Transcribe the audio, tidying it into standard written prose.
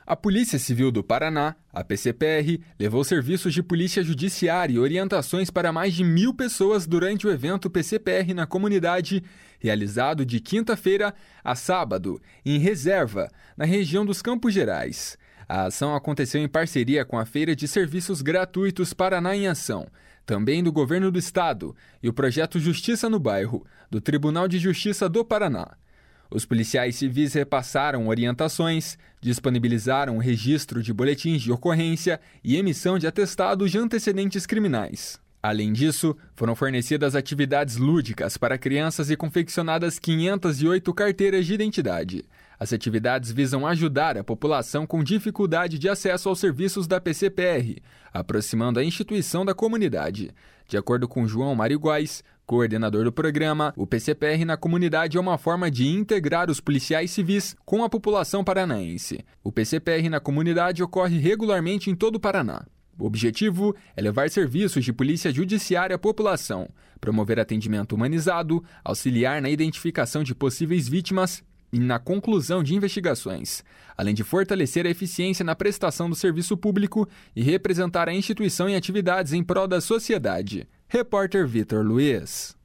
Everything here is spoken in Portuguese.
A Polícia Civil do Paraná, a PCPR, levou serviços de polícia judiciária e orientações para mais de 1.000 pessoas durante o evento PCPR na comunidade, realizado de quinta-feira a sábado, em Reserva, na região dos Campos Gerais. A ação aconteceu em parceria com a Feira de Serviços Gratuitos Paraná em Ação, também do Governo do Estado, e o projeto Justiça no Bairro, do Tribunal de Justiça do Paraná. Os policiais civis repassaram orientações, disponibilizaram o registro de boletins de ocorrência e emissão de atestados de antecedentes criminais. Além disso, foram fornecidas atividades lúdicas para crianças e confeccionadas 508 carteiras de identidade. As atividades visam ajudar a população com dificuldade de acesso aos serviços da PCPR, aproximando a instituição da comunidade. De acordo com João Mariguais, coordenador do programa, o PCPR na comunidade é uma forma de integrar os policiais civis com a população paranaense. O PCPR na comunidade ocorre regularmente em todo o Paraná. O objetivo é levar serviços de polícia judiciária à população, promover atendimento humanizado, auxiliar na identificação de possíveis vítimas e na conclusão de investigações, além de fortalecer a eficiência na prestação do serviço público e representar a instituição em atividades em prol da sociedade. Repórter Vitor Luiz.